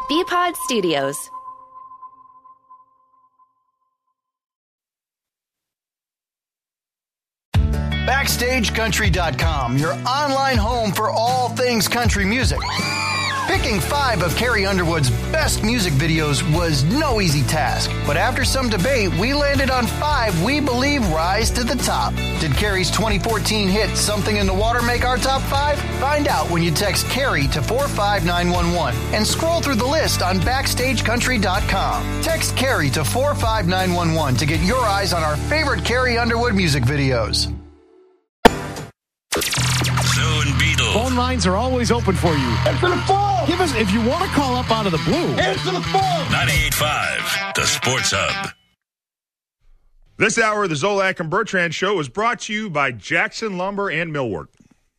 BPod Studios. BackstageCountry.com, your online home for all things country music. Picking 5 of Carrie Underwood's best music videos was no easy task, but after some debate, we landed on 5 we believe rise to the top. Did Carrie's 2014 hit Something in the Water make our top 5? Find out when you text Carrie to 45911 and scroll through the list on BackstageCountry.com. Text Carrie to 45911 to get your eyes on our favorite Carrie Underwood music videos. Zone Beetle. Phone lines are always open for you. Answer the phone. Give us, if you want to call up out of the blue. Answer the phone. 98.5, the Sports Hub. This hour of the Zolak and Bertrand Show is brought to you by Jackson Lumber and Millwork.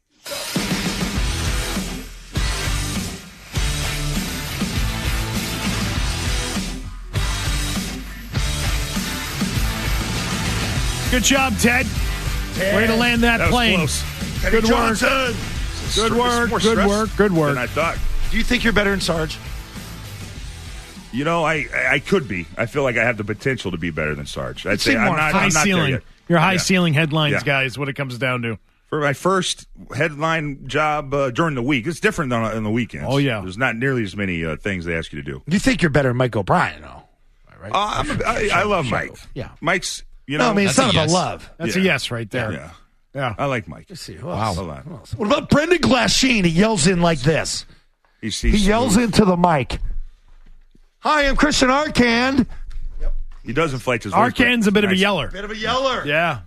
Good job, Ted. Way to land that plane. Close. Good work. Johnson. Good work. Good work. Good work. Than I thought. Do you think you're better than Sarge? You know, I could be. I feel like I have the potential to be better than Sarge. I'd say I'm not, high I'm not ceiling. there yet. Your high ceiling headlines, Yeah. guy, is what it comes down to. For my first headline job during the week, it's different than on the weekends. Oh, yeah. There's not nearly as many things they ask you to do. You think you're better than Mike O'Brien, though? Right? I love Mike. Yeah. Mike's, you No, know. I mean, it's not about love. That's a yes right there. Yeah. Yeah. I like Mike. Let's see. Wow. What about Brendan Glasheen? He yells in like this. He yells into the mic. Hi, I'm Christian Arcand. He does inflate his voice. Arcand's a bit of a yeller. Bit of a yeller. Yeah.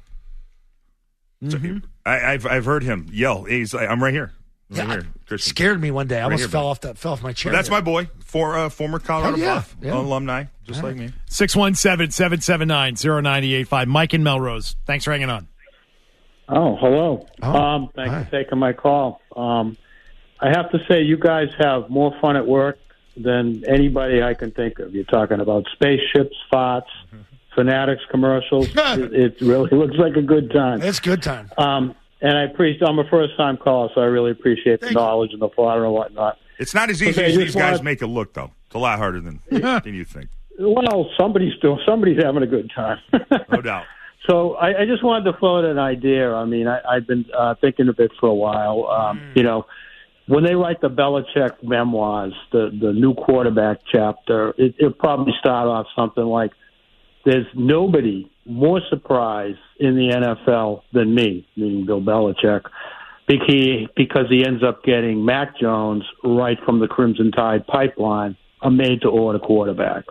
I've heard him yell. He's like, I'm right here. Yeah, Right here, Christian. scared me one day. I almost here, fell bud. off my chair. That's my boy, former Colorado Buff yeah. alumni, just like me. 617-779-0985. Mike and Melrose. Thanks for hanging on. Oh, hello. Oh, Thanks hi. for taking my call. I have to say, you guys have more fun at work than anybody I can think of. You're talking about spaceships, farts, Fanatics commercials. It really looks like a good time. It's good time. And I'm a first-time caller, so I really appreciate the knowledge and the fodder and whatnot. It's not as easy Okay, as just these guys wanted- make it look, though. It's a lot harder than you think. Well, somebody's having a good time. No doubt. So I just wanted to float an idea. I mean, I've been thinking of it for a while. You know, when they write the Belichick memoirs, the new quarterback chapter, it'll probably start off something like, there's nobody more surprised in the NFL than me, meaning Bill Belichick, because he ends up getting Mac Jones right from the Crimson Tide pipeline, a made-to-order quarterback.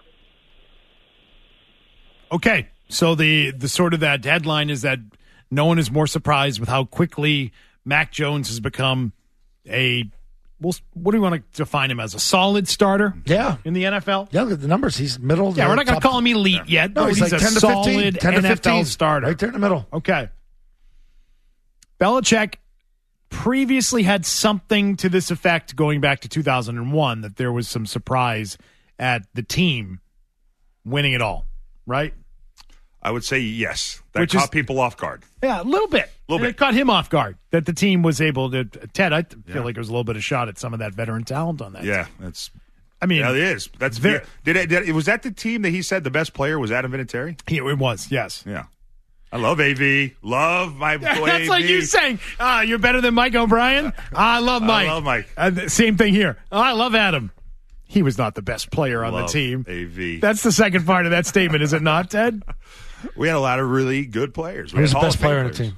Okay. So the sort of that headline is that no one is more surprised with how quickly Mac Jones has become what do you want to define him as? A solid starter? Yeah. In the NFL? Yeah, look at the numbers. He's middle. Yeah, we're not going to call him elite yet. No, but he's like a 10 to 15. solid 10 to 15. NFL starter. Right there in the middle. Okay. Belichick previously had something to this effect going back to 2001, that there was some surprise at the team winning it all, right? I would say yes. That Which caught is- people off guard. Yeah, a little bit. Little And bit. it caught him off guard that the team was able to. Ted, I feel like there was a little bit of shot at some of that veteran talent on that. Yeah, team. that's. I mean, Yeah, it is. That's very- was that the team that he said the best player was Adam Vinatieri? it was, yes. Yeah. I love AV. Love my boy That's AV. like you saying, you're better than Mike O'Brien. I love Mike. I love Mike. Same thing here. I love Adam. He was not the best player on Love the team. AV. That's the second part of that statement, is it not, Ted? We had a lot of really good players. Who's the best player on the team?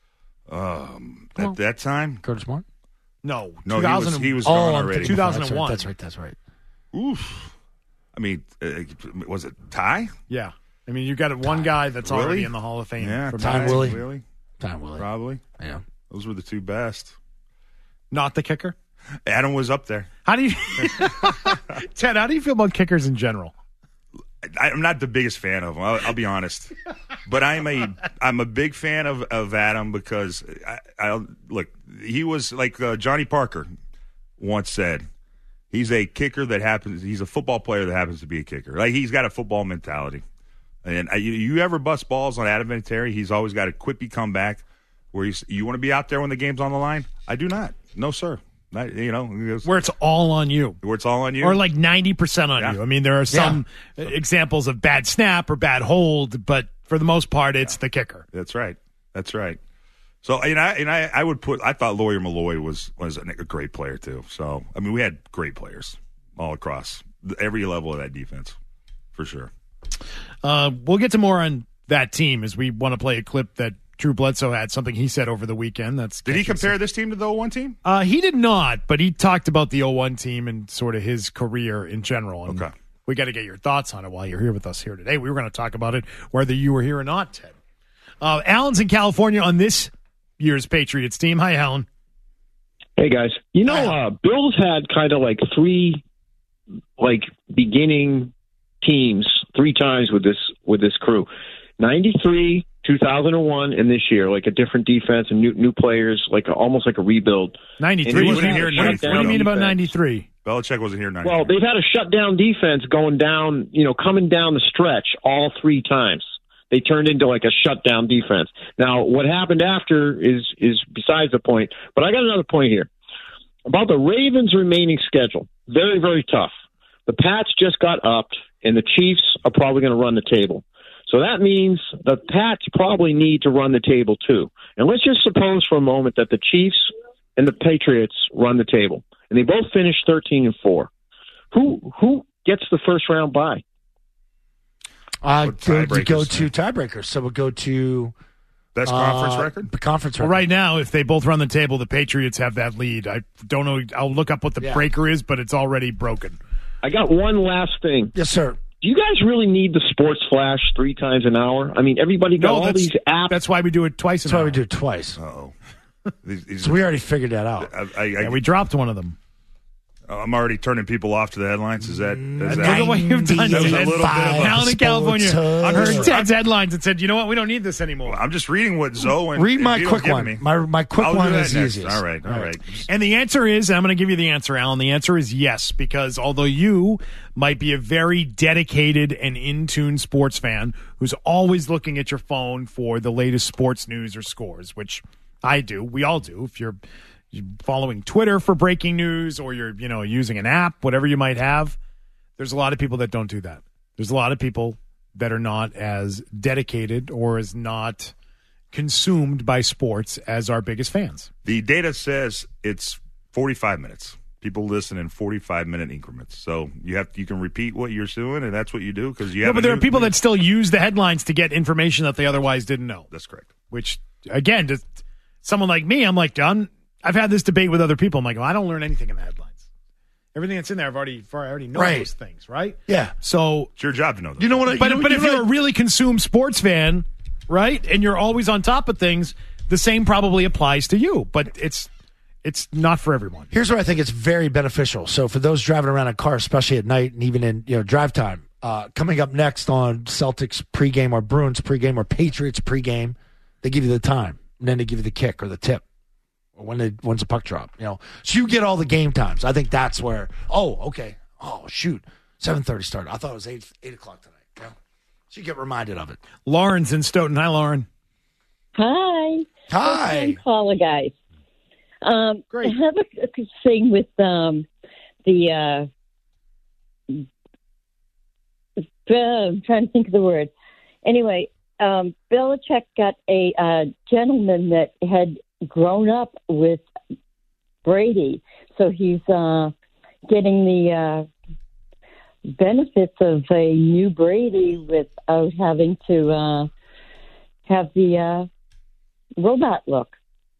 At that time? Curtis Moore? No. No, 2000 he was Oh, gone I'm already. thinking- 2001. That's right. Oof. I mean, was it Ty? Yeah. I mean, you got one guy that's already Willie? in the Hall of Fame. Yeah, for Time Belichick. Willie. Tom Willie. Probably. Yeah. Those were the two best. Not the kicker? Adam was up there. How do you, Ted, how do you feel about kickers in general? I'm not the biggest fan of him. I'll be honest, but I'm a big fan of Adam because I look. He was like Johnny Parker once said. He's a kicker that happens. He's a football player that happens to be a kicker. Like he's got a football mentality. And you ever bust balls on Adam Vinatieri? He's always got a quippy comeback where you want to be out there when the game's on the line. I do not. No, sir. Where it's all on you. Where it's all on you. Or like 90% on you. I mean, there are some examples of bad snap or bad hold, but for the most part, it's the kicker. That's right. So, I thought Lawyer Malloy was a great player too. So, I mean, we had great players all across every level of that defense, for sure. We'll get to more on that team as we want to play a clip that Drew Bledsoe had, something he said over the weekend. Did he compare this team to the 0-1 team? He did not, but he talked about the 0-1 team and sort of his career in general. And okay. We got to get your thoughts on it while you're here with us here today. We were going to talk about it whether you were here or not, Ted. Alan's in California on this year's Patriots team. Hi, Alan. Hey, guys. Bill's had kind of like three beginning teams 3 times with this crew. 93, 2001, and this year, like a different defense and new players, almost like a rebuild. 93. What do you mean about 93? Belichick wasn't here in 93. Well, they've had a shutdown defense going down, coming down the stretch all 3 times. They turned into like a shutdown defense. Now, what happened after is besides the point. But I got another point here about the Ravens' remaining schedule. Very, very tough. The Pats just got upped, and the Chiefs are probably going to run the table. So that means the Pats probably need to run the table too. And let's just suppose for a moment that the Chiefs and the Patriots run the table, and they both finish 13-4. Who gets the first round bye? Go to tiebreakers. So we'll go to best conference record. The conference record. Well, right now, if they both run the table, the Patriots have that lead. I don't know. I'll look up what the breaker is, but it's already broken. I got one last thing. Yes, sir. Do you guys really need the Sports Flash 3 times an hour? I mean, everybody got all these apps. That's why we do it twice an hour. That's why we do it twice. Uh-oh. So we already figured that out. We dropped one of them. I'm already turning people off to the headlines. Is that look at what you've done? That was a little bit of Alan in California. I heard Ted's headlines and said, you know what? We don't need this anymore. I'm just reading what Zoe and read my quick one. My quick one is easiest. All right. And the answer is, I'm going to give you the answer, Alan. The answer is yes, because although you might be a very dedicated and in-tune sports fan who's always looking at your phone for the latest sports news or scores, which I do, we all do. If you're following Twitter for breaking news or you're using an app, whatever you might have, there's a lot of people that don't do that. There's a lot of people that are not as dedicated or as not consumed by sports as our biggest fans. The data says it's 45 minutes. People listen in 45-minute increments. So you can repeat what you're doing, and that's what you do because you have. But there are people that still use the headlines to get information that they otherwise didn't know. That's correct. Which, again, to someone like me, I'm like, I've had this debate with other people. I'm like, well, I don't learn anything in the headlines. Everything that's in there, I already know those things, right? Yeah. So it's your job to know those. You know what? But if you're a really consumed sports fan, right, and you're always on top of things, the same probably applies to you. But it's not for everyone. Here's where I think it's very beneficial. So for those driving around in a car, especially at night and even in drive time, coming up next on Celtics pregame or Bruins pregame or Patriots pregame, they give you the time, and then they give you the kick or the tip. When's the puck drop? So you get all the game times. I think that's where. Oh, okay. Oh, shoot. 7:30 start. I thought it was 8 o'clock tonight. So you get reminded of it. Lauren's in Stoughton. Hi, Lauren. Hi. Hi. Caller, guys. Great. I have a thing with I'm trying to think of the word. Anyway, Belichick got a gentleman that had grown up with Brady, so he's getting the benefits of a new Brady without having to have the robot look.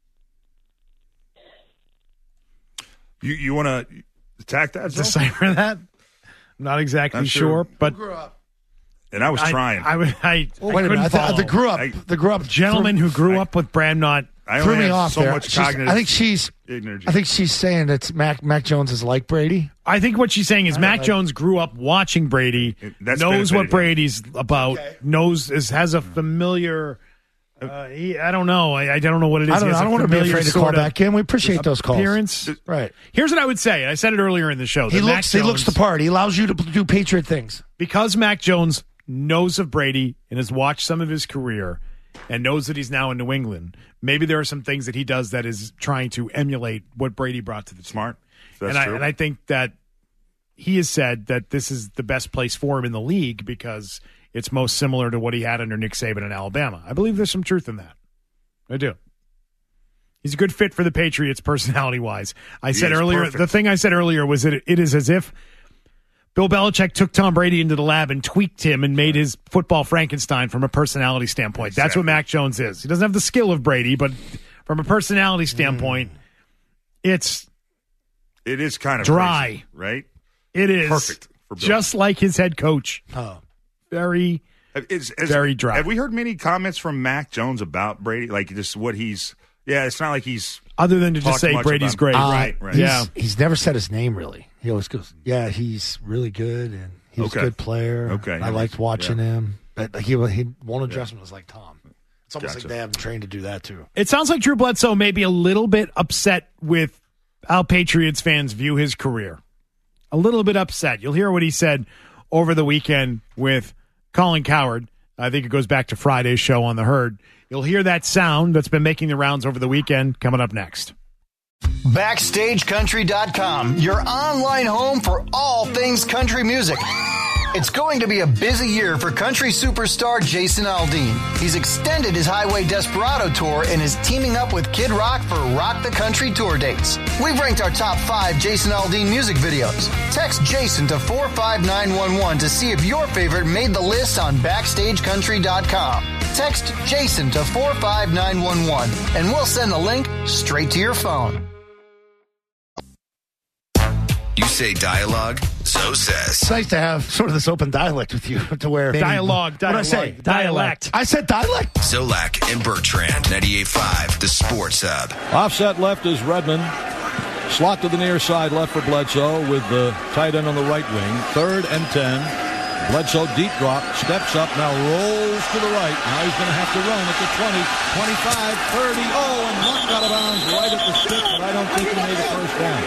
You want to attack that? Decipher that? I'm not exactly sure, but. And I was trying. Wait a minute. The grew up gentleman who grew up with Brad Knott threw me off so there. much cognitive I think she's saying that Mac Jones is like Brady. I think what she's saying is Mac Jones grew up watching Brady, knows what Brady's about, has a familiar. I don't know. I don't know what it is. I don't want to be afraid to call back in. We appreciate those calls. Appearance. Right. Here's what I would say. I said it earlier in the show. He looks the part. He allows you to do Patriot things. Because Mac Jones knows of Brady and has watched some of his career, and knows that he's now in New England, maybe there are some things that he does that is trying to emulate what Brady brought to the team. Smart. That's and true. I think that he has said that this is the best place for him in the league because it's most similar to what he had under Nick Saban in Alabama. I believe there's some truth in that. I do. He's a good fit for the Patriots personality-wise. I said earlier, perfect. the thing I said earlier was that it is as if Bill Belichick took Tom Brady into the lab and tweaked him and made his football Frankenstein from a personality standpoint. Exactly. That's what Mac Jones is. He doesn't have the skill of Brady, but from a personality standpoint, it is kind of dry. crazy, right? It is Perfect for Bill. just like his head coach. Very dry. Have we heard many comments from Mac Jones about Brady? Like just what he's – yeah, it's not like he's – Other than to just say Brady's great. Right. He's never said his name, really. He always goes, yeah, he's really good, and he's a good player. Okay. I liked watching him. But he won't address him as like Tom. It's almost like they have him trained to do that, too. It sounds like Drew Bledsoe may be a little bit upset with how Patriots fans view his career. A little bit upset. You'll hear what he said over the weekend with Colin Cowherd. I think it goes back to Friday's show on The Herd. You'll hear that sound that's been making the rounds over the weekend coming up next. BackstageCountry.com, your online home for all things country music. It's going to be a busy year for country superstar Jason Aldean. He's extended his Highway Desperado tour and is teaming up with Kid Rock for Rock the Country tour dates. We've ranked our top 5 Jason Aldean music videos. Text Jason to 45911 to see if your favorite made the list on BackstageCountry.com. Text Jason to 45911 and we'll send the link straight to your phone. You say dialogue, so says. It's nice to have sort of this open dialect with you to where Dialogue. What did I say? Dialect. I said dialect. Zolak and Bertrand, 98.5, the Sports Hub. Offset left is Redmond. Slot to the near side left for Bledsoe with the tight end on the right wing. 3rd and 10. Bledsoe deep drop, steps up, now rolls to the right. Now he's going to have to run at the 20, 25, 30. Oh, and knocked out of bounds right at the stick, but I don't think he made a first down.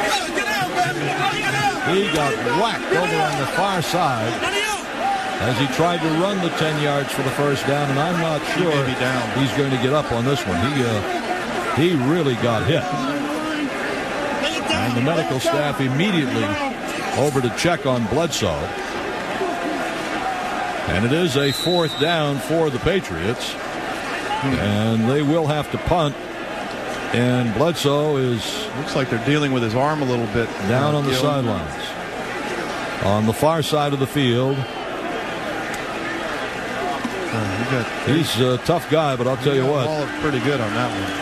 He got whacked over on the far side as he tried to run the 10 yards for the first down, and I'm not sure he's going to get up on this one. He really got hit. And the medical staff immediately over to check on Bledsoe. And it is a 4th down for the Patriots. And they will have to punt. And Bledsoe looks like they're dealing with his arm a little bit. Down on the sidelines. On the far side of the field. He's a tough guy, but I'll tell you what. Ball pretty good on that one.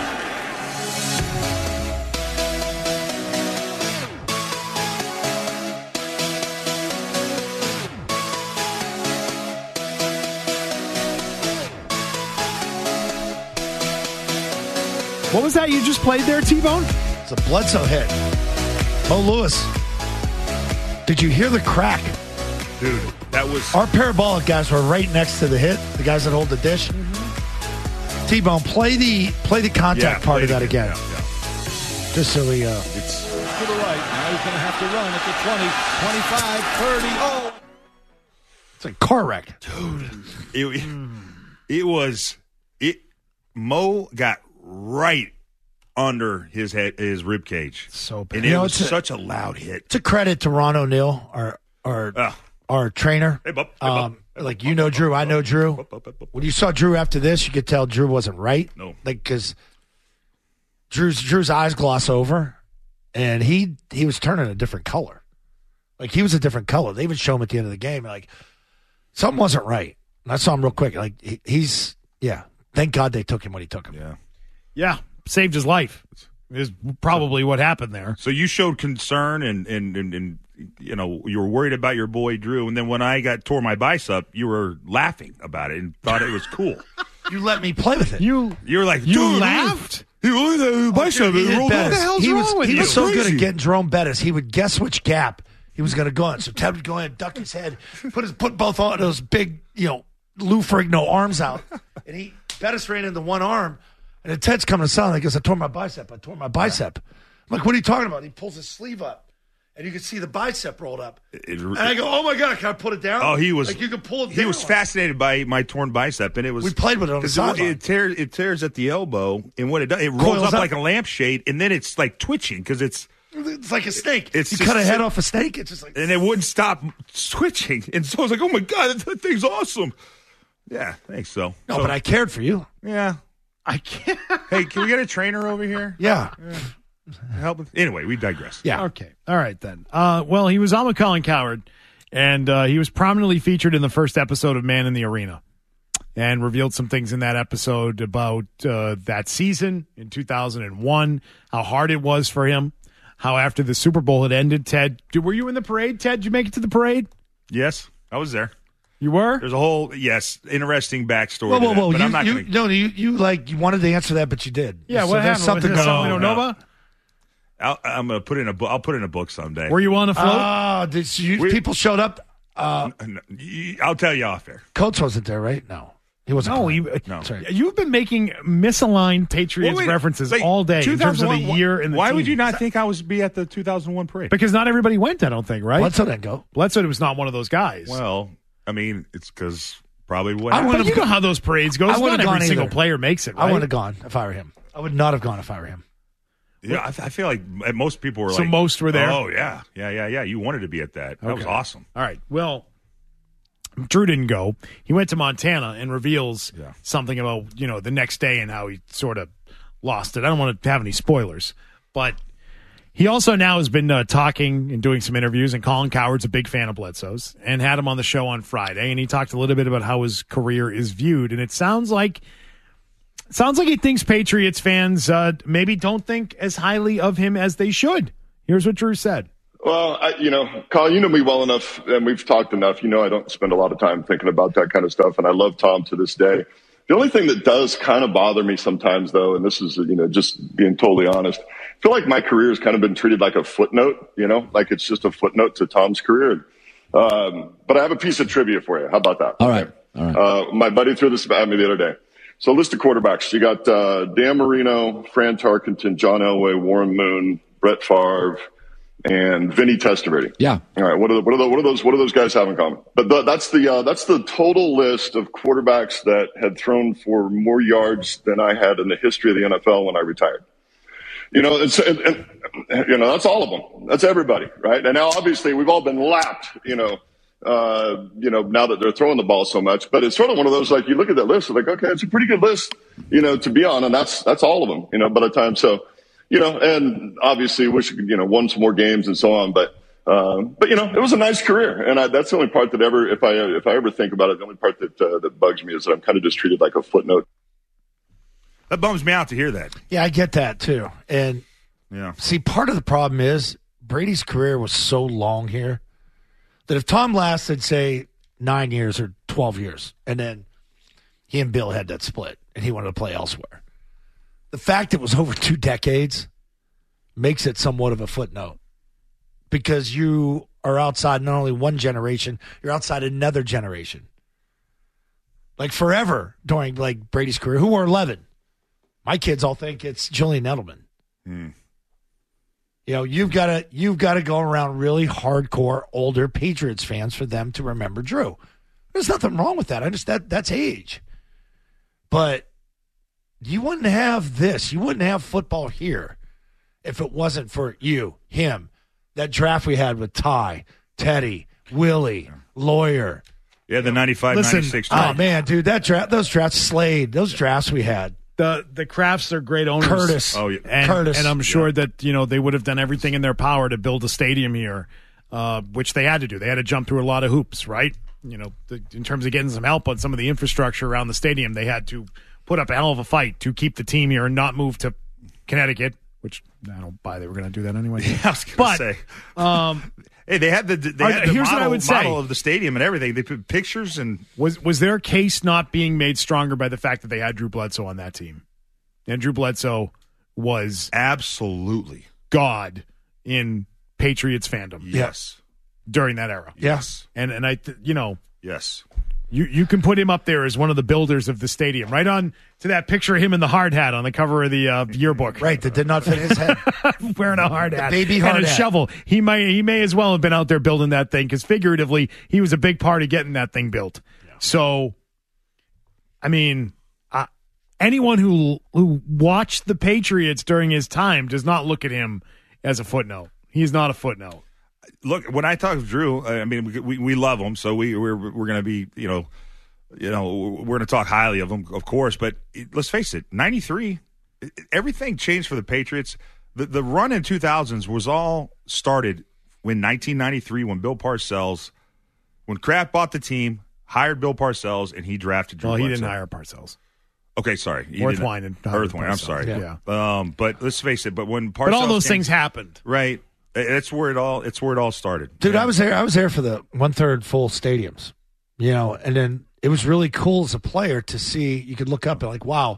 What was that you just played there, T-Bone? It's a Bledsoe hit. Mo Lewis. Did you hear the crack? Dude, that was... Our parabolic guys were right next to the hit, the guys that hold the dish. Mm-hmm. T-Bone, play the contact part of that again. Yeah. Just so we... It's to the right. Now he's going to have to run at the 20, 25, 30. Oh! It's a car wreck. Dude. It was... Mo got right under his head, his rib cage. So bad. And it was such a loud hit. It's a credit to Ron O'Neill, our trainer. Hey, bub. Like, you know Drew, I know Drew. When you saw Drew after this, you could tell Drew wasn't right. No. Like, because Drew's eyes gloss over, and he was turning a different color. Like, he was a different color. They even show him at the end of the game. Like, something wasn't right. And I saw him real quick. Like, he's, yeah. Thank God they took him when he took him. Yeah. Saved his life is probably what happened there. So you showed concern and you know, you were worried about your boy Drew, and then when I tore my bicep, you were laughing about it and thought it was cool. You let me play with it. You were like, you dude, laughed? He rolled bicep. What the hell's wrong with you? He was so good at getting Jerome Bettis. He would guess which gap he was going to go in. So Ted would go in, duck his head, put both on those big, Lou Ferrigno arms out, and Bettis ran into one arm. And then Ted's coming to sound. He goes, I tore my bicep. I'm like, what are you talking about? He pulls his sleeve up. and you could see the bicep rolled up. And I go, oh my God, can I put it down? Oh, he was. Like you could pull it down. He was fascinated by my torn bicep, and it was. We played with it on the sideline. It tears at the elbow, and what it does, it rolls Coils up up. like a lampshade, and then it's like twitching because it's like a snake. You just cut a head off a snake, it's just like. And it wouldn't stop twitching, and so I was like, oh my God, that thing's awesome. Yeah, thanks. So no, but I cared for you. Yeah, I can't. Hey, can we get a trainer over here? Yeah. Help. Anyway, we digress. Yeah. Okay. All right then. Well, he was on with Colin Cowherd, and he was prominently featured in the first episode of Man in the Arena, and revealed some things in that episode about that season in 2001, how hard it was for him, how after the Super Bowl had ended. Ted, were you in the parade? Ted, did you make it to the parade? Yes, I was there. You were? There's a whole interesting backstory. Whoa! But I'm not gonna... You wanted to answer that, but you did. Yeah. So what there's happened? something Was it going something we on. don't know about? I'm gonna put in a book. I'll put in a book someday. Were you on a float? People showed up. I'll tell you off air. Coach wasn't there, right? No, he wasn't. No, Sorry. You've been making misaligned Patriots Wait, references like, all day in terms of the year and the Why team. would you not think I was be at the 2001 parade? Because not everybody went. I don't think. Right? Bledsoe didn't go. Bledsoe was not one of those guys. Well, I mean, it's because probably what. But you know how those parades go. Not every single player makes it. Right? I wouldn't have gone if I were him. I would not have gone if I were him. Yeah, I feel like most people were so like. most were there? Oh, yeah. You wanted to be at that. That was awesome. All right. Well, Drew didn't go. He went to Montana and reveals something about, the next day and how he sort of lost it. I don't want to have any spoilers, but he also now has been talking and doing some interviews, and Colin Cowherd's a big fan of Bledsoe's and had him on the show on Friday, and he talked a little bit about how his career is viewed, and it sounds like he thinks Patriots fans maybe don't think as highly of him as they should. Here's what Drew said. Well, Colin, you know me well enough, and we've talked enough. I don't spend a lot of time thinking about that kind of stuff, and I love Tom to this day. The only thing that does kind of bother me sometimes, though, and this is, just being totally honest, I feel like my career has kind of been treated like a footnote, like it's just a footnote to Tom's career. But I have a piece of trivia for you. How about that? All right. My buddy threw this at me the other day. So list of quarterbacks. You got Dan Marino, Fran Tarkenton, John Elway, Warren Moon, Brett Favre, and Vinny Testaverde. Yeah. All right. What do those guys have in common? But that's the total list of quarterbacks that had thrown for more yards than I had in the history of the NFL when I retired. That's all of them. That's everybody, right? And now obviously we've all been lapped, now that they're throwing the ball so much, but it's sort of one of those, like, you look at that list, like, okay, it's a pretty good list, to be on, and that's all of them, by the time. So, and obviously wish, won some more games and so on, but it was a nice career. And that's the only part that if I ever think about it, the only part that bugs me is that I'm kind of just treated like a footnote. That bums me out to hear that. Yeah, I get that too. And see, part of the problem is Brady's career was so long here that if Tom lasted, say, 9 years or 12 years, and then he and Bill had that split and he wanted to play elsewhere, the fact it was over 2 decades makes it somewhat of a footnote because you are outside not only one generation, you're outside another generation. Like forever during like Brady's career, who were 11? My kids all think it's Julian Edelman. You've got to go around really hardcore older Patriots fans for them to remember Drew. There's nothing wrong with that. That's age. But you wouldn't have this. You wouldn't have football here if it wasn't for you, him, that draft we had with Ty, Teddy, Willie, Lawyer. Yeah, the 95, 96 draft. Oh, man, dude, those drafts slayed. Those drafts we had. The Crafts are great owners. Curtis. Oh, yeah. And I'm sure that, they would have done everything in their power to build a stadium here, which they had to do. They had to jump through a lot of hoops, right? In terms of getting some help on some of the infrastructure around the stadium, they had to put up a hell of a fight to keep the team here and not move to Connecticut, which I don't buy they were going to do that anyway. Yeah, I was going to say. Hey, they had the model of the stadium and everything. They put pictures and was their case not being made stronger by the fact that they had Drew Bledsoe on that team, and Drew Bledsoe was absolutely God in Patriots fandom. Yes, during that era. Yes, and I yes. You can put him up there as one of the builders of the stadium, right on to that picture of him in the hard hat on the cover of the yearbook. Right, that did not fit his head. Wearing a hard hat, baby hard and a hat. shovel. He may as well have been out there building that thing because figuratively he was a big part of getting that thing built. Yeah. So, I mean, anyone who watched the Patriots during his time does not look at him as a footnote. He's not a footnote. Look, when I talk to Drew, I mean, we love him, so we're going to be, we're going to talk highly of him, of course. But let's face it, '93, everything changed for the Patriots. The run in 2000s was all started when 1993, when Bill Parcells, when Kraft bought the team, hired Bill Parcells, and he drafted Drew Bledsoe. He didn't hire Parcells. Okay, sorry. Earthwine. I'm sorry. Yeah. But let's face it. But when Parcells, but all those things happened, right? It's where it all started. Dude, yeah. I was there for the 1/3 full stadiums, and then it was really cool as a player to see. You could look up and like, wow,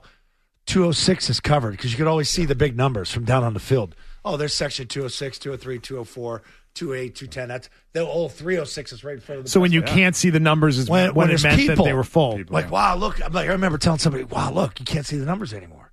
206 is covered because you could always see the big numbers from down on the field. Oh, there's section 206, 203, 204, 208, 210. That's the old 306 is right in front of the. So when you can't see the numbers, is when it meant that they were full. Wow, look! I remember telling somebody, wow, look, you can't see the numbers anymore.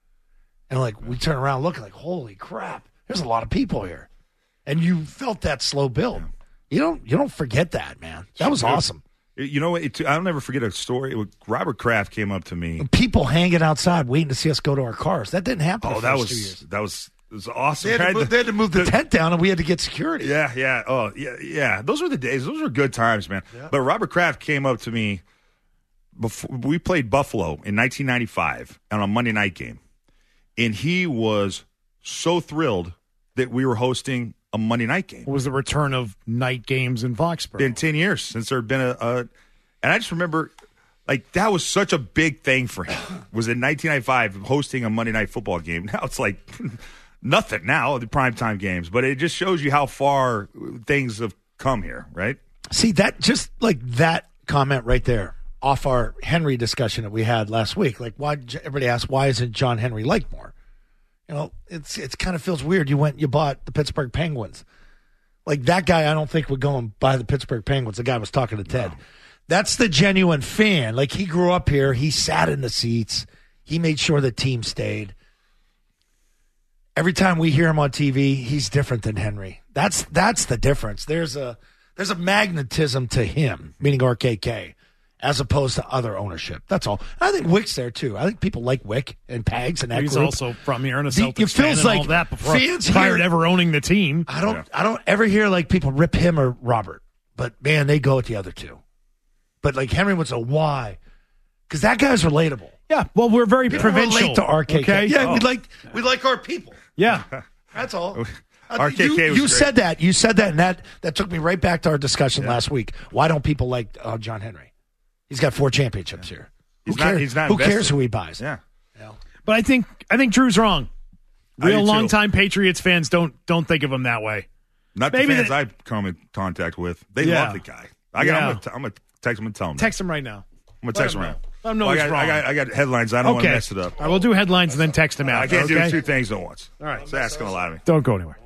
And like we turn around looking like, holy crap, there's a lot of people here. And you felt that slow build. You don't forget that, man. That was awesome. You know what? I'll never forget a story. Robert Kraft came up to me. People hanging outside waiting to see us go to our cars. That didn't happen. Oh, that was awesome. They had to move the tent down, and we had to get security. Yeah. Oh, yeah. Those were the days. Those were good times, man. Yeah. But Robert Kraft came up to me before we played Buffalo in 1995 on a Monday night game, and he was so thrilled that we were hosting a Monday night game. It was the return of night games in Foxborough. Been 10 years since there had been and I just remember, like, that was such a big thing for him. Was in 1995 hosting a Monday night football game. Now it's like nothing now, the primetime games. But it just shows you how far things have come here, right? See, that just like that comment right there off our Henry discussion that we had last week. Like, why everybody asked, why isn't John Henry liked more? It's kind of feels weird. You bought the Pittsburgh Penguins. Like, that guy I don't think would go and buy the Pittsburgh Penguins. The guy was talking to Ted. No. That's the genuine fan. Like, he grew up here. He sat in the seats. He made sure the team stayed. Every time we hear him on TV, he's different than Henry. That's the difference. There's a magnetism to him, meaning RKK, as opposed to other ownership. That's all. I think Wick's there, too. I think people like Wick and Pags and that He's group. also from here and a Celtics it feels fan like and all that before prior to ever owning the team. I don't ever hear like people rip him or Robert, but man, they go with the other two. But like Henry was a why, because that guy's relatable. Yeah, well, we're very provincial. Relate to RKK. Okay? Yeah, oh. we like our people. Yeah, that's all. RKK you said that. You said that, and that took me right back to our discussion last week. Why don't people like John Henry? He's got 4 championships here. He's not who cares who he buys? Yeah. But I think Drew's wrong. Real longtime Patriots fans don't think of him that way. Not the fans I've come in contact with. They love the guy. I'm gonna text him and tell him. Text him right now. I'm gonna text him right now. Let him know he's wrong. I got headlines. I don't want to mess it up. All right, we'll do headlines and then text him out. I can't do 2 things at once. All right. It's asking a lot of me. Don't go anywhere.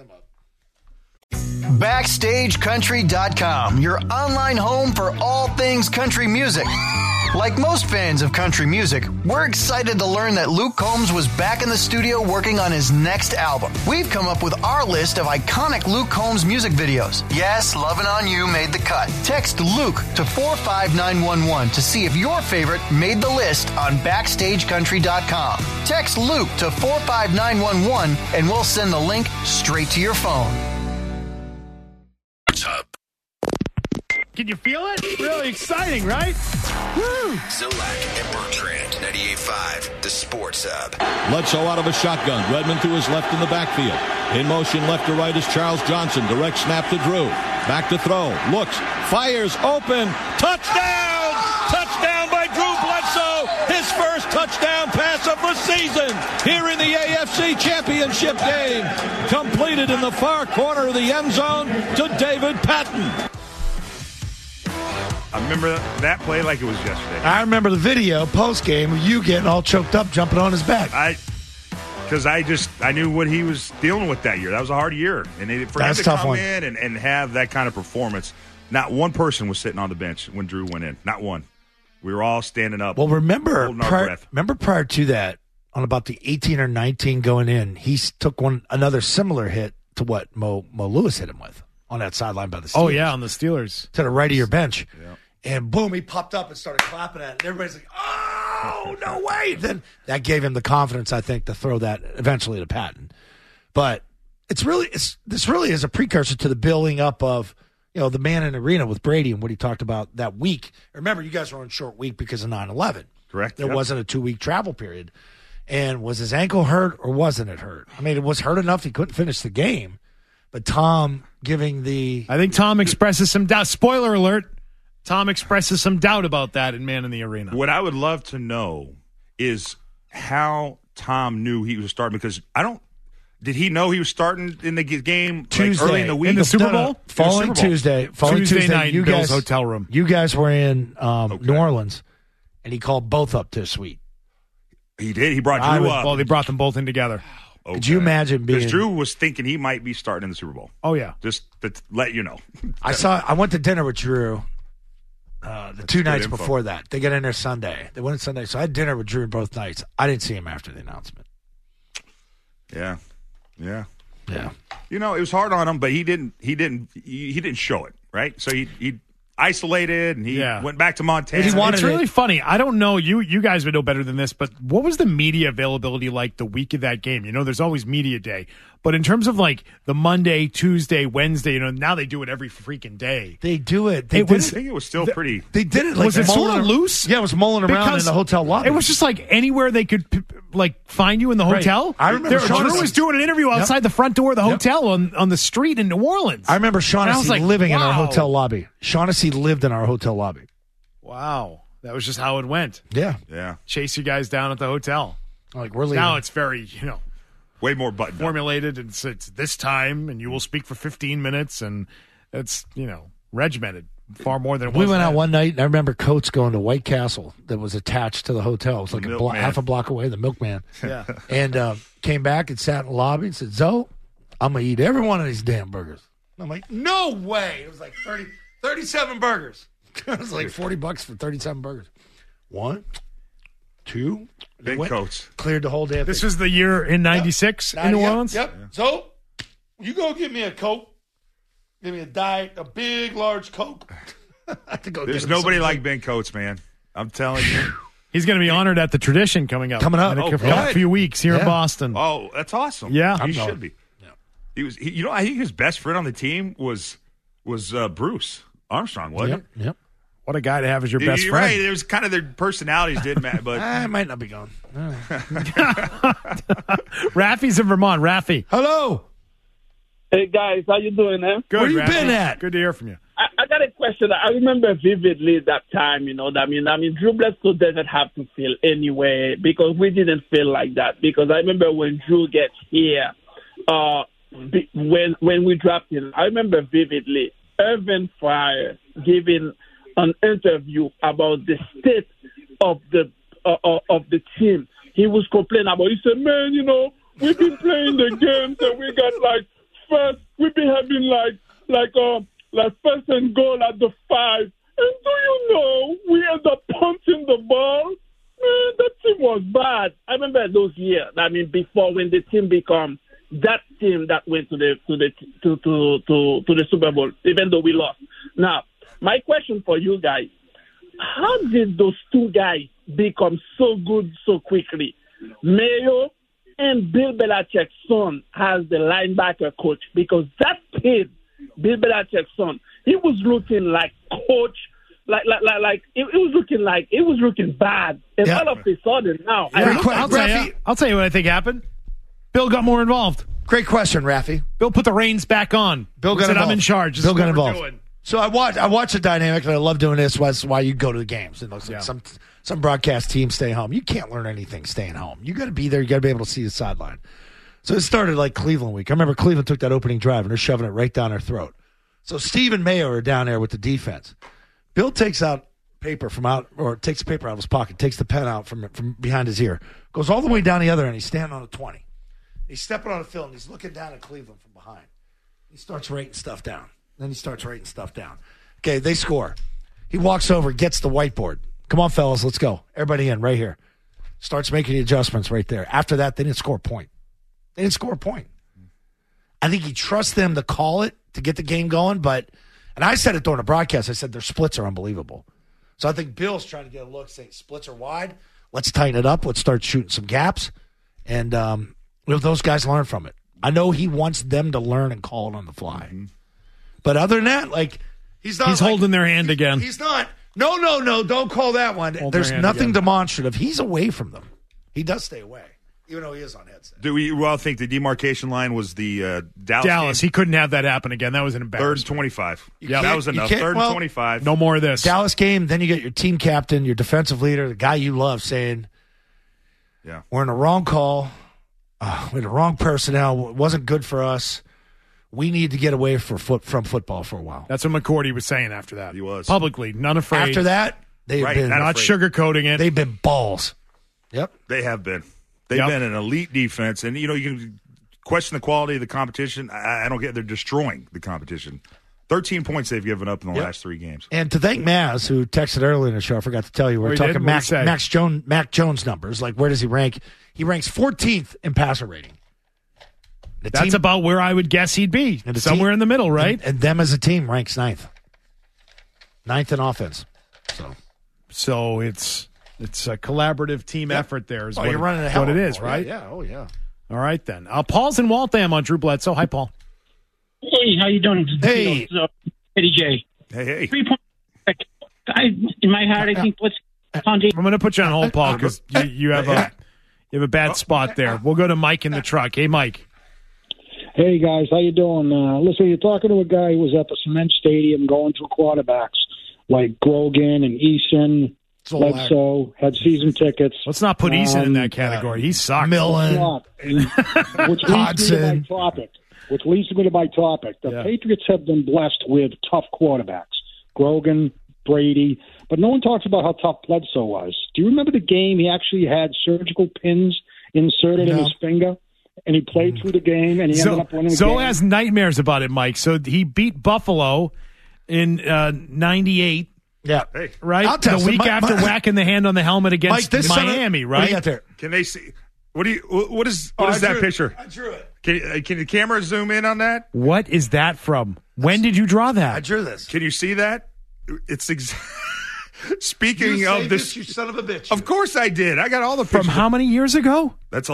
BackstageCountry.com, your online home for all things country music. Like most fans of country music, we're excited to learn that Luke Combs was back in the studio working on his next album. We've come up with our list of iconic Luke Combs music videos. Yes, Lovin' On You made the cut. Text Luke to 45911 to see if your favorite made the list on BackstageCountry.com. Text Luke to 45911 and we'll send the link straight to your phone. Can you feel it? Really exciting, right? Woo! Zolak and Bertrand, 98.5, the Sports Hub. Bledsoe out of a shotgun. Redmond to his left in the backfield. In motion left to right is Charles Johnson. Direct snap to Drew. Back to throw. Looks. Fires. Open. Touchdown! Touchdown by Drew Bledsoe. His first touchdown pass of the season here in the AFC Championship game. Completed in the far corner of the end zone to David Patton. I remember that play like it was yesterday. I remember the video post-game of you getting all choked up, jumping on his back. Because I knew what he was dealing with that year. That was a hard year. And for him to come in and have that kind of performance Not one person was sitting on the bench when Drew went in. Not one. We were all standing up. Well, remember holding our breath. prior to that, on about the 18 or 19 going in, he took another similar hit to what Mo Lewis hit him with on that sideline by the Steelers. Oh, yeah, on the Steelers. To the right of your bench. Yeah. And boom, he popped up and started clapping at it. And everybody's like, oh, no way. Then that gave him the confidence, I think, to throw that eventually to Patton. But this really is a precursor to the building up of, the man in the arena with Brady and what he talked about that week. Remember, you guys were on short week because of 9/11. Correct. There wasn't a 2-week travel period. And was his ankle hurt or wasn't it hurt? I mean, it was hurt enough he couldn't finish the game. But Tom giving I think Tom expresses some doubt. Spoiler alert. Tom expresses some doubt about that in Man in the Arena. What I would love to know is how Tom knew he was starting, because did he know he was starting in the game Tuesday, early in the week? In the Super Bowl? Following Tuesday night in Bill's hotel room. You guys were in New Orleans, and he called both up to a suite. He did. He brought Drew up. Well, they brought them both in together. Okay. Could you imagine being... Because Drew was thinking he might be starting in the Super Bowl. Oh, yeah. Just to let you know. I went to dinner with Drew the 2 nights before that. They got in there Sunday. They went Sunday. So I had dinner with Drew both nights. I didn't see him after the announcement. Yeah. Yeah. It was hard on him, but he didn't show it, right? So he isolated and he went back to Montana. It's really funny. I don't know. You guys would know better than this, but what was the media availability like the week of that game? There's always media day. But in terms of like the Monday, Tuesday, Wednesday, now they do it every freaking day. They do it. I think it was still pretty. They did it like was it sort of loose? Yeah, it was mulling around in the hotel lobby. It was just like anywhere they could find you in the hotel. Right. I remember Drew was doing an interview outside the front door of the hotel on the street in New Orleans. I remember Shaughnessy living in our hotel lobby. Shaughnessy lived in our hotel lobby. Wow. That was just how it went. Yeah. Chase you guys down at the hotel. Like we're leaving. Now it's very, way more buttoned formulated, and it's this time, and you will speak for 15 minutes, and it's regimented far more than it was. We went out one night, and I remember Coates going to White Castle that was attached to the hotel. It was like half a block away, the Milkman. Yeah, and came back and sat in the lobby and said, "Zoe, I'm gonna eat every one of these damn burgers." And I'm like, "No way!" It was like 37 burgers. It was like $40 for 37 burgers. 1, 2. Big Coates cleared the whole damn thing. This was the year in '96 in New Orleans? Yep. Yeah. So, you go give me a Coke. Give me a diet, a big, large Coke. There's nobody like Ben Coates, man. I'm telling you. He's going to be honored at the Tradition coming up. In a few weeks here in Boston. Oh, that's awesome. Yeah. He should be. Yeah. I think his best friend on the team was Bruce Armstrong, wasn't it? Yep. What a guy to have as your best friend. Right. It was kind of their personalities didn't match, but I might not be going. Raffy's in Vermont. Raffy. Hello. Hey, guys. How you doing, man? Good, Where you Raffy. been at? Good to hear from you. I got a question. I remember vividly that time, I mean, Drew Bledsoe doesn't have to feel anyway because we didn't feel like that. Because I remember when Drew gets here, when we drafted him, I remember vividly Irvin Fryer giving an interview about the state of the team. He was complaining about. He said, "Man, we've been playing the games and we got we've been having like first and goal at the 5. And do you know we end up punching the ball? Man, that team was bad. I remember those years. I mean, before when the team become that team that went to the Super Bowl, even though we lost. Now, my question for you guys: how did those two guys become so good so quickly? Mayo and Bill Belichick's son as the linebacker coach, because that kid, Bill Belichick's son, he was looking like coach, it was looking bad, and all of a sudden now, I'll tell you what I think happened. Bill got more involved. Great question, Raffy. Bill put the reins back on. Bill got said, involved. "I'm in charge." Bill got involved. So I watch the dynamic, and I love doing this. That's why you go to the games. And some broadcast teams stay home. You can't learn anything staying home. You got to be there. You got to be able to see the sideline. So it started like Cleveland week. I remember Cleveland took that opening drive, and they're shoving it right down their throat. So Steve and Mayo are down there with the defense. Bill takes out paper takes the paper out of his pocket, takes the pen out from behind his ear, goes all the way down the other end. He's standing on a 20. He's stepping on the field, and he's looking down at Cleveland from behind. He starts writing stuff down. Then he starts writing stuff down. Okay, they score. He walks over, gets the whiteboard. Come on, fellas, let's go. Everybody in right here. Starts making the adjustments right there. After that, they didn't score a point. I think he trusts them to call it to get the game going, and I said it during the broadcast, I said their splits are unbelievable. So I think Bill's trying to get a look, saying splits are wide. Let's tighten it up. Let's start shooting some gaps. And those guys learn from it. I know he wants them to learn and call it on the fly. Mm-hmm. But other than that, he's not. He's holding their hand again. He's not. No, don't call that one. There's nothing demonstrative. He's away from them. He does stay away, even though he is on headset. Do we all think the demarcation line was the Dallas? Dallas. He couldn't have that happen again. That was an embarrassment. 3rd and 25. Yeah, that was enough. 3rd and 25. No more of this. Dallas game, then you get your team captain, your defensive leader, the guy you love saying, we're in the wrong call. We had the wrong personnel. It wasn't good for us. We need to get away from football for a while. That's what McCourty was saying after that. He was. Publicly, none afraid. After that, they've been not sugarcoating it. They've been balls. Yep. They have been. They've been an elite defense. And, you can question the quality of the competition. I don't get. They're destroying the competition. 13 points they've given up in the last 3 games. And to thank Maz, who texted earlier in the show, I forgot to tell you, we're talking Mac Jones numbers. Where does he rank? He ranks 14th in passer rating. That's about where I would guess he'd be. Somewhere in the middle, right? And them as a team ranks 9th. 9th in offense. So it's a collaborative team effort there. Is you're running a hell what it is, right? Yeah. Oh, yeah. All right, then. Paul's in Waltham on Drew Bledsoe. Hi, Paul. Hey, how you doing? Hey. Eddie J. Hey. 3 points. In my heart, I think I'm going to put you on hold, Paul, because you have a bad spot there. We'll go to Mike in the truck. Hey, Mike. Hey, guys. How you doing? Listen, you're talking to a guy who was at the Cement Stadium going through quarterbacks like Grogan and Eason, Bledsoe, had season tickets. Let's not put Eason in that category. He sucks. Millen. Which leads me to my topic. The Patriots have been blessed with tough quarterbacks. Grogan, Brady, but no one talks about how tough Bledsoe was. Do you remember the game he actually had surgical pins inserted in his finger? And he played through the game, and he ended up winning the game. Has nightmares about it, Mike. So he beat Buffalo in 98. Yeah. Hey. Right? The week after whacking the hand on the helmet against Miami, right? What do you got there? Can they see? What is that picture? I drew it. Can the camera zoom in on that? What is that from? When did you draw that? I drew this. Can you see that? It's speaking you of this, you son of a bitch. Of course I did. I got all the pictures. From how many years ago? That's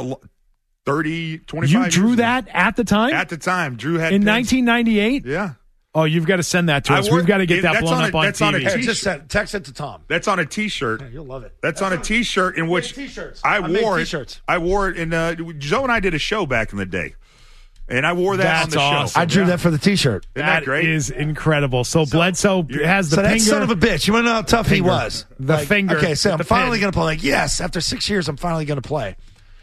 30, 25 You years drew ago. that at the time? At the time. Drew had in pins. 1998? Yeah. Oh, you've got to send that to us. We've got to get that blown up on TV. Just text it to Tom. That's on a T-shirt. Yeah, you'll love it. That's on a T-shirt in which I wore it. I wore it in Joe and I did a show back in the day. And I wore that on the show. I drew that for the T-shirt. Isn't that great? Is incredible. So Bledsoe has the so finger. That son of a bitch. You want to know how tough he was? The finger. Okay, so I'm finally going to play. Yes, after 6 years, I'm finally going to play.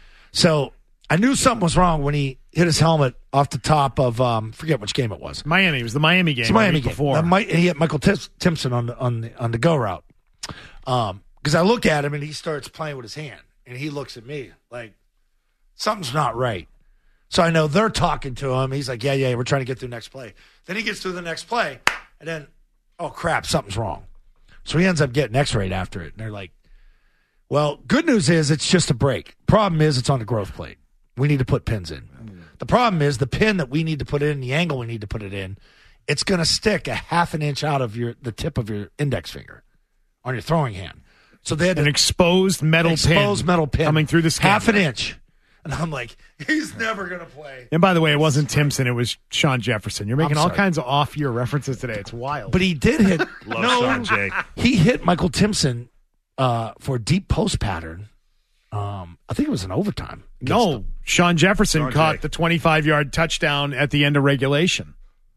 So I knew something was wrong when he hit his helmet off the top of forget which game it was. Miami. It was the Miami game. It's Miami game. Before. He hit Michael Timpson on the go route. Because I look at him and he starts playing with his hand, and he looks at me like something's not right. So I know they're talking to him. He's like, yeah, we're trying to get through the next play. Then he gets through the next play, and then, oh, crap, something's wrong. So he ends up getting x-rayed after it. And they're like, well, good news is it's just a break. Problem is it's on the growth plate. We need to put pins in. The problem is the pin that we need to put in, the angle we need to put it in, it's going to stick a half an inch out of the tip of your index finger on your throwing hand. So they had an exposed metal pin coming through the skin. Half an inch. And I'm like, he's never going to play. And by the way, it wasn't Timpson. It was Sean Jefferson. You're making all kinds of off-year references today. It's wild. But he did hit. Sean J. He hit Michael Timpson for a deep post pattern. I think it was an overtime. No, Sean Jefferson caught the 25-yard touchdown at the end of regulation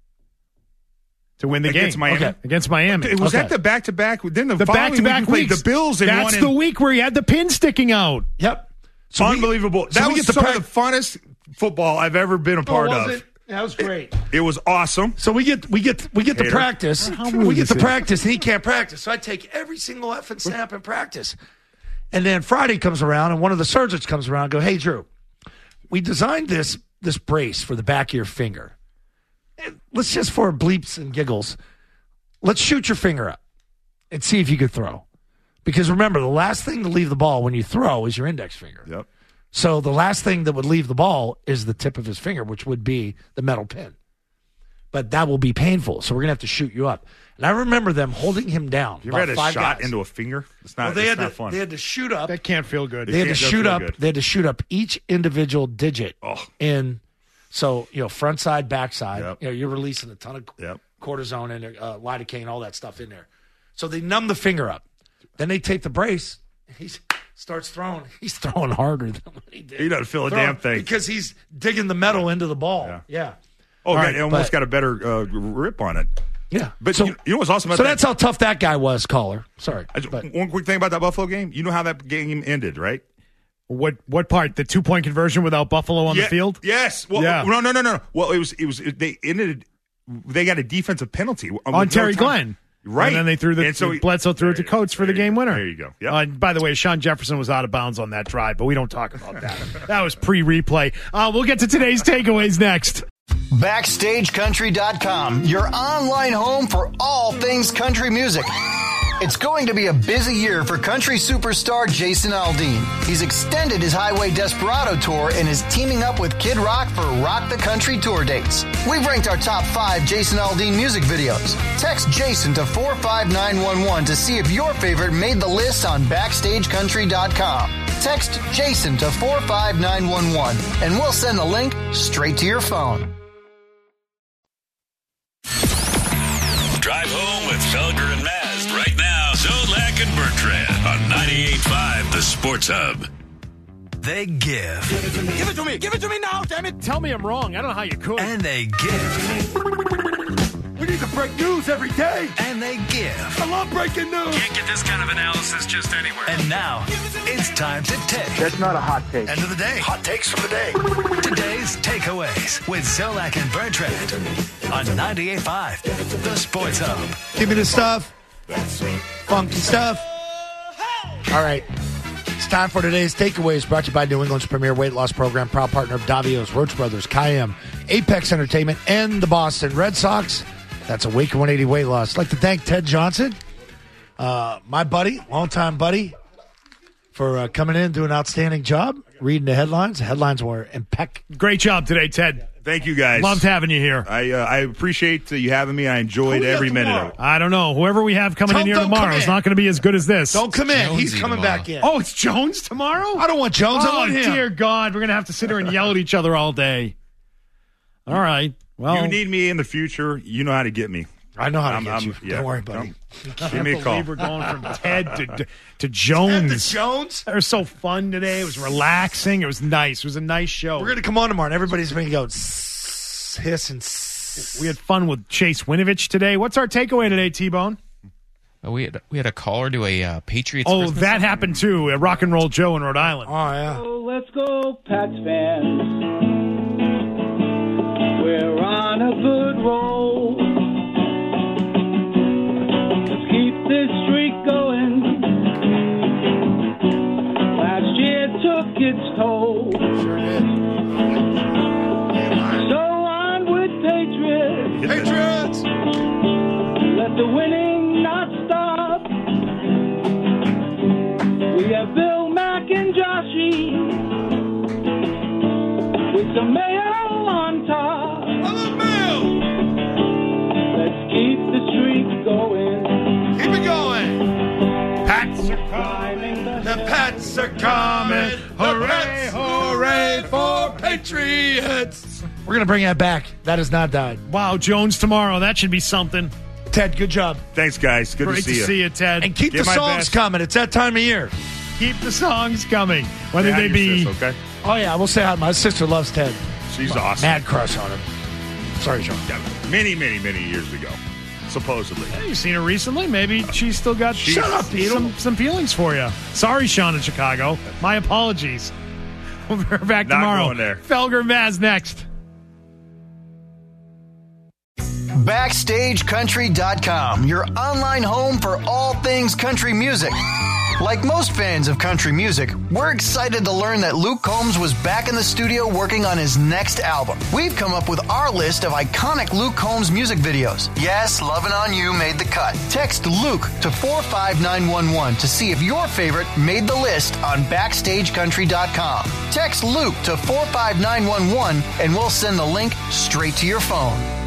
to win the against game. Miami. Okay. Against Miami. Was that the back-to-back? Then the back-to-back weeks. The Bills. That's the week where he had the pin sticking out. Yep. So unbelievable. That was some of the funnest football I've ever been a part of. That was great. It was awesome. So we get to practice. We get to practice, and he can't practice. So I take every single effing snap in practice. And then Friday comes around, and one of the surgeons comes around and go, hey, Drew, we designed this brace for the back of your finger. And let's just, for bleeps and giggles, let's shoot your finger up and see if you could throw. Because remember, the last thing to leave the ball when you throw is your index finger. Yep. So the last thing that would leave the ball is the tip of his finger, which would be the metal pin. But that will be painful, so we're going to have to shoot you up. And I remember them holding him down. You ever had a shot into a finger? It's not, fun. They had to shoot up. That can't feel good. They had to shoot up. They had to shoot up each individual digit in. So, front side, back side. Yep. You're releasing a ton of cortisone and lidocaine, all that stuff in there. So they numb the finger up. Then they take the brace. He starts throwing. He's throwing harder than what he did. He doesn't feel a damn thing. Because he's digging the metal into the ball. Yeah. Oh, right, he almost got a better grip on it. Yeah. But you know what's awesome about that? So that's how tough that guy was, caller. Sorry. One quick thing about that Buffalo game. You know how that game ended, right? What part? The 2-point conversion without Buffalo on the field? Yes. Well, no. Well, they got a defensive penalty on Terry Glenn. Right. And then they threw Bledsoe threw it to Coates for the game winner. There you go. Yep. By the way, Sean Jefferson was out of bounds on that drive, but we don't talk about that. That was pre-replay. We'll get to today's takeaways next. BackstageCountry.com, your online home for all things country music. It's going to be a busy year for country superstar Jason Aldean. He's extended his Highway Desperado tour and is teaming up with Kid Rock for Rock the Country tour dates. We've ranked our top 5 Jason Aldean music videos. Text Jason to 45911 to see if your favorite made the list on BackstageCountry.com. Text Jason to 45911 and we'll send the link straight to your phone. Drive home with Felger and Maz right now. Zolak and Bertrand on 98.5 The Sports Hub. They give. Give it to me. Give it to me. Give it to me now, damn it. Tell me I'm wrong. I don't know how you could. And they give. We need to break news every day. And they give. I love breaking news. Can't get this kind of analysis just anywhere. And now, it's time to take. That's not a hot take. End of the day. Hot takes from the day. Today's takeaways with Zolak and Bertrand on 98.5 The Sports Hub. Give me the stuff. Funky stuff. All right. It's time for today's takeaways, brought to you by New England's premier weight loss program, proud partner of Davios, Roach Brothers, Kayem, Apex Entertainment, and the Boston Red Sox. That's Awaken 180 Weight Loss. I'd like to thank Ted Johnson, my buddy, longtime buddy, for coming in and doing an outstanding job, reading the headlines. The headlines were impeccable. Great job today, Ted. Thank you, guys. Loved having you here. I appreciate you having me. I enjoyed every minute of it. I don't know. Whoever we have coming in here tomorrow is not going to be as good as this. Don't come in. He's coming back in. Oh, it's Jones tomorrow? I don't want Jones. I want him. Dear God. We're going to have to sit here and yell at each other all day. All right. Well, you need me in the future. You know how to get me. I know how to get you. Yeah. Don't worry, buddy. Give me a call. We're going from Ted to Jones. Ted to Jones? It was so fun today. It was relaxing. It was nice. It was a nice show. We're going to come on tomorrow, and everybody's going to go hiss and We had fun with Chase Winovich today. What's our takeaway today, T-Bone? We had a caller to a Patriots. Oh, Christmas that happened too at Rock and Roll Joe in Rhode Island. Oh, yeah. So let's go, Pats fans. We're on a good roll. Let's keep this streak going. Last year took its toll. Sure did. So onward, Patriots. Patriots! Let the winning not stop. We have Bill, Mac, and Joshy with some mayo on top. I love mayo! Let's keep the streak going. Keep it going. Pats are coming. The Pats are coming. Hooray, hooray for Patriots. We're going to bring that back. That has not died. Wow, Jones tomorrow. That should be something. Ted, good job. Thanks, guys. Good Great to see you. see you, Ted. And keep the songs coming. It's that time of year. Keep the songs coming. Whether Say hi they to be... your sis, okay? Oh, yeah, we'll say hi. My sister loves Ted. She's awesome. Mad crush on him. Sorry, Sean. Yeah, many years ago, supposedly. Hey, you've seen her recently. Maybe she's still got Shut up, Beetle. some feelings for you. Sorry, Sean in Chicago. My apologies. We'll be right back Not tomorrow. going there. Felger Maz next. BackstageCountry.com, your online home for all things country music. Like most fans of country music, we're excited to learn that Luke Combs was back in the studio working on his next album. We've come up with our list of iconic Luke Combs music videos. Yes, Lovin' On You made the cut. Text Luke to 45911 to see if your favorite made the list on BackstageCountry.com. Text Luke to 45911 and we'll send the link straight to your phone.